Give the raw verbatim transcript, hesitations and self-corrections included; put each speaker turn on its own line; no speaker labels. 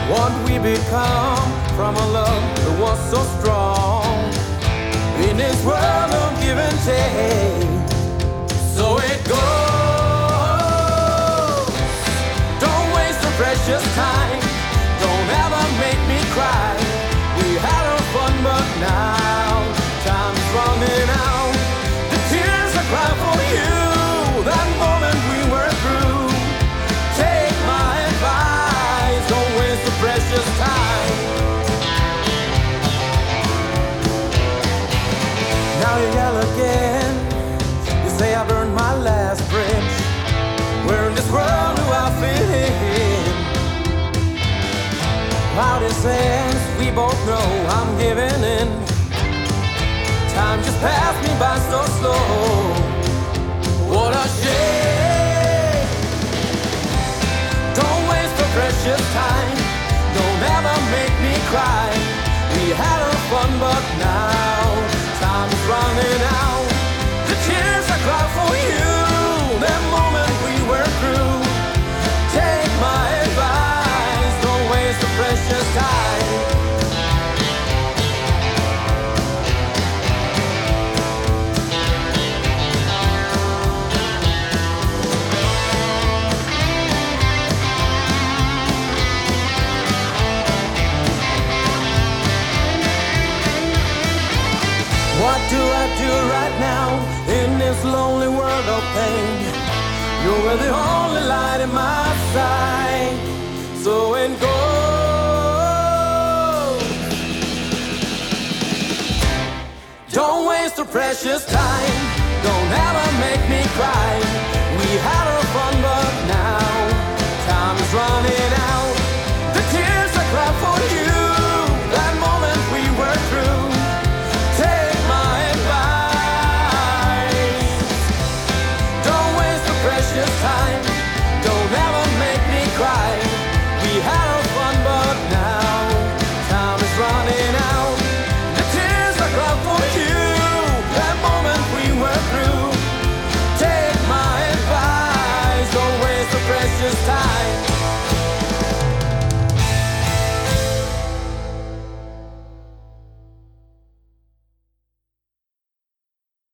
What we become from a love that was so strong. In this world of give and take, so it goes. Don't waste the precious time. Don't ever make me cry. We had our fun, but now time's running out. The tears I cry for you, that moment we were through. Take my advice, don't waste the precious time. Now you yell again. You say I burned my last bridge. Where in this world do I fit in? How this ends, we both know I'm giving in. Time just passed me by so slow. What a shame. Don't waste the precious time. Don't ever make me cry. We had our fun, but now time's running out. The tears I cry for you, that moment we were through. Take my advice, don't waste the precious time. What do I do right now in this lonely world of pain? You're the only light in my sight. So it goes. Don't waste the precious time. Don't ever